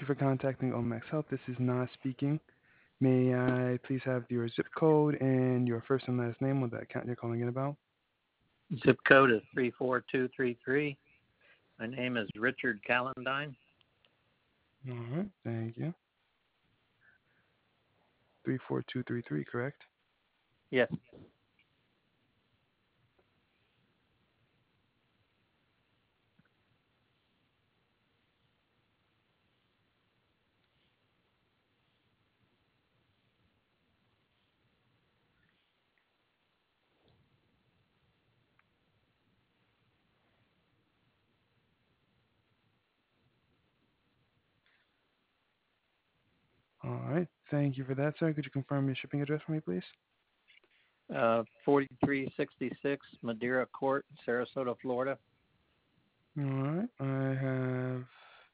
you for contacting Omax Health. This is Nas speaking. May I please have your zip code and your first and last name on the account you're calling in about? Zip code is 34233. My name is Richard Calendine. All right, thank you. 34233, correct? Yes. All right, thank you for that, sir. Could you confirm your shipping address for me, please? 4366 Madeira Court, Sarasota, Florida. All right, I have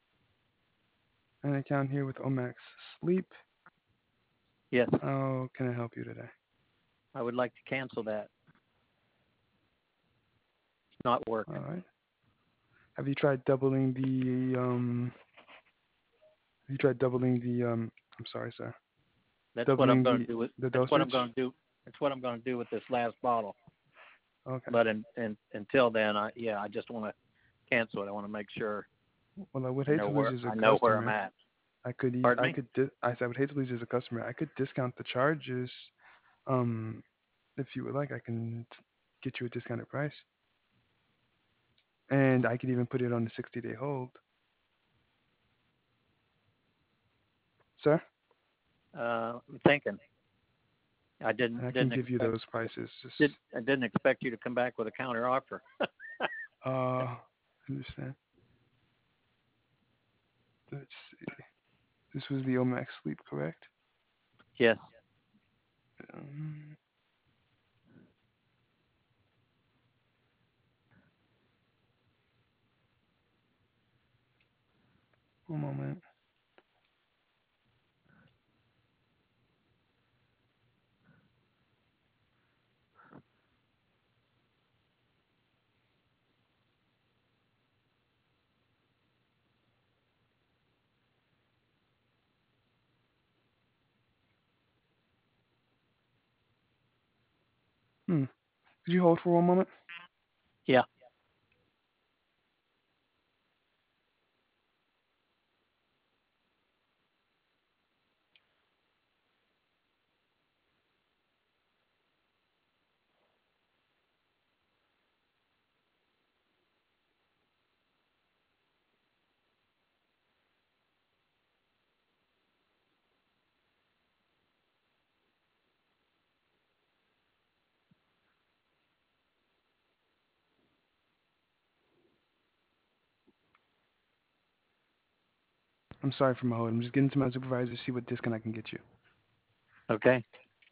an account here with Omax Sleep. Yes. How can I help you today? I would like to cancel that. It's not working. All right. Have you tried doubling the I'm sorry, sir. That's what I'm Doubling going to do with. the That's what dosage? I'm going to do. That's what I'm going to do with this last bottle. Okay. But until then, I just want to cancel it. I want to make sure Well, I would I hate know to lose where you as a I know where I'm customer. at. I could Pardon me? I said I would hate to lose you as a customer. I could discount the charges. Um, if you would like, I can get you a discounted price, and I could even put it on the 60-day hold. Sir, I'm thinking. I didn't I can didn't give you expect those prices. I didn't expect you to come back with a counter offer. Understand. Let's see. This was the Omax Sleep, correct? Yes. Um, One moment. Could you hold for one moment? Yeah. I'm sorry for my hold. I'm just getting to my supervisor to see what discount I can get you. Okay.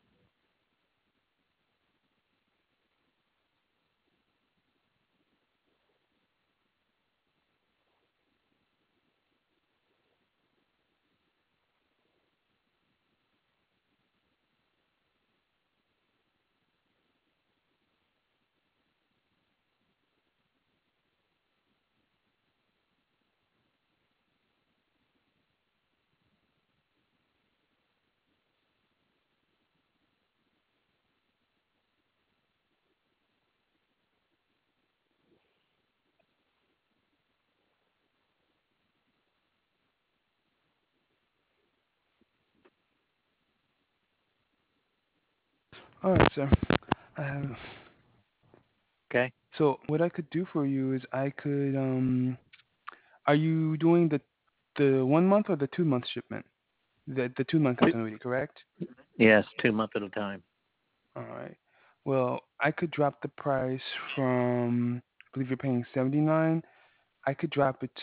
All right, sir. Um, Okay. so what I could do for you is I could are you doing the 1 month or the 2 month shipment? The 2 month continuity, correct? Yes, 2 months at a time. All right. Well, I could drop the price from I believe you're paying 79. I could drop it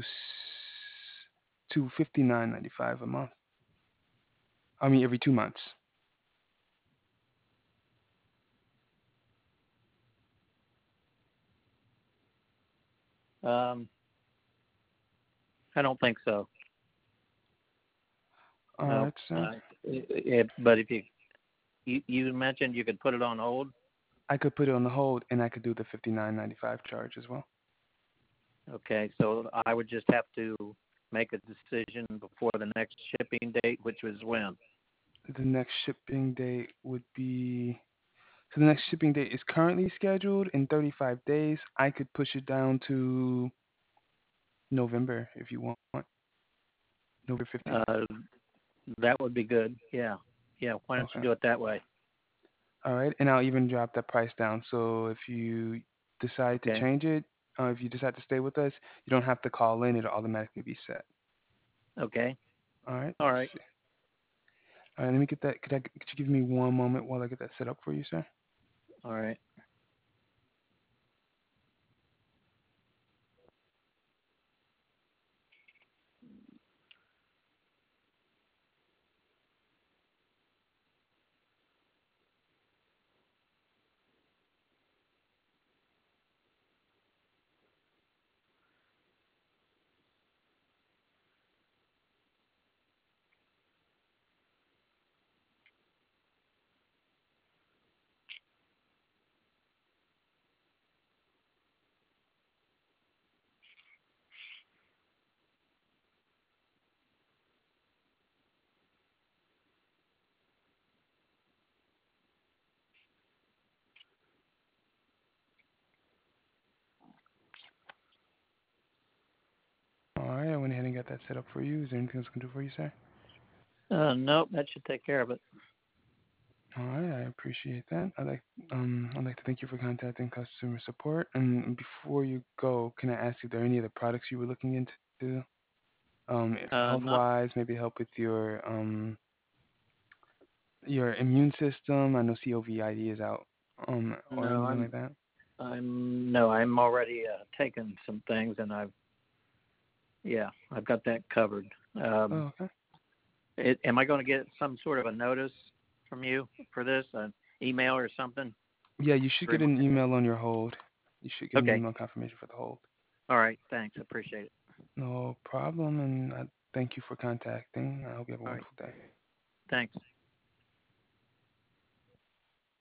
to 59.95 a month. I mean every 2 months. I don't think so. All No. right, sir. But if you mentioned you could put it on hold. I could put it on the hold and I could do the 59.95 charge as well. Okay, so I would just have to make a decision before the next shipping date, which was when? The next shipping date would be, so the next shipping date is currently scheduled in 35 days. I could push it down to November if you want. November 15th. Uh, that would be good. Yeah. Yeah. Why don't you Okay. do it that way? All right. And I'll even drop that price down. So if you decide to Okay. change it, if you decide to stay with us, you don't have to call in. It'll automatically be set. Okay. All right. All right. All right. Let me get that. Could you give me one moment while I get that set up for you, sir? All right. All right. I went ahead and got that set up for you. Is there anything else I can do for you, sir? Nope, that should take care of it. All right, I appreciate that. I'd like to thank you for contacting customer support. And before you go, can I ask if there are any other products you were looking into? Health Not. wise, maybe help with your immune system. I know COVID is out, or No, anything like that. I'm already taking some things, and I've got that covered. Um, Oh, okay. am I going to get some sort of a notice from you for this, an email or something? Yeah, you should get an email on your hold. You should get an Okay. email confirmation for the hold. All right. Thanks. I appreciate it. No problem, and I thank you for contacting. I hope you have a All right. wonderful day. Thanks.